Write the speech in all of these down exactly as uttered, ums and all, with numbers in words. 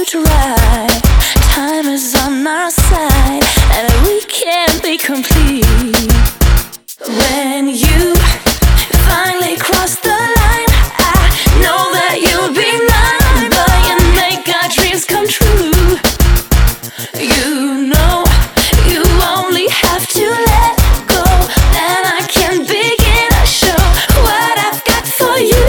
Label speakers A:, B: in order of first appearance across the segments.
A: future right. Time is on our side, and we can't be complete. When you finally cross the line, I know that you'll be mine, but you make our dreams come true. You know you only have to let go, then I can begin to show what I've got for you.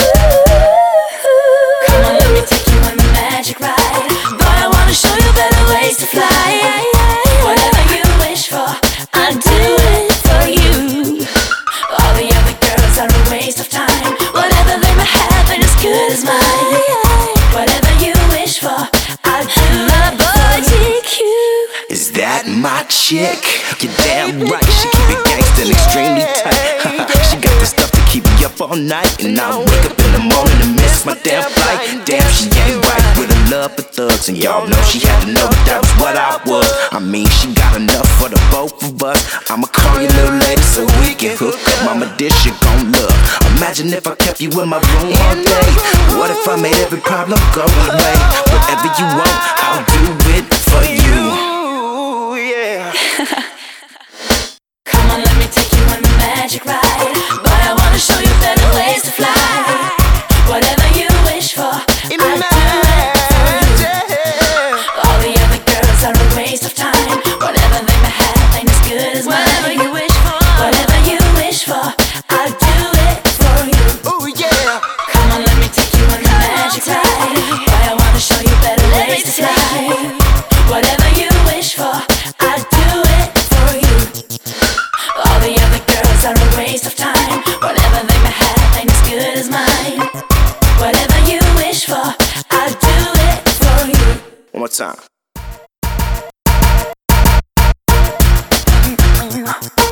A: Come on, let me take you on the magic ride. Boy, I wanna show you better ways to fly. Whatever you wish for, I'll do it for you. All the other girls are a waste of time. Whatever they may have ain't as good as mine. Whatever you wish for, I'll do it for you.
B: Is that my chick? You're damn right, she keep it gangsta and extremely tight. She got the stuff to keep me up all night, and I wake up in the morning and miss my damn flight. Damn, she ain't right with her love for thugs, and y'all know she had to know that that was what I was. I mean, she got enough for the both of us. I'ma call you little lady so we can hook up. Mama, this shit gon' love. Imagine if I kept you in my room all day. What if I made every problem go away? Whatever you want, I'll do it for you.
A: Come on, let me take you on the magic ride. But I wanna show you better ways to fly. Whatever you wish for, I'll do it for you. All the other girls are a waste of time. Whatever they may have ain't as good as mine. Whatever you wish for, whatever you wish for, I'll do it for you.
B: Ooh, yeah.
A: Come on, let me take you on the magic ride. But I wanna show you better ways to fly. Whatever you wish for, I'll do it for you. All the other girls are a waste of time. Whatever they may have ain't as good as mine. Whatever you wish for, I'll do it for you.
B: One more time.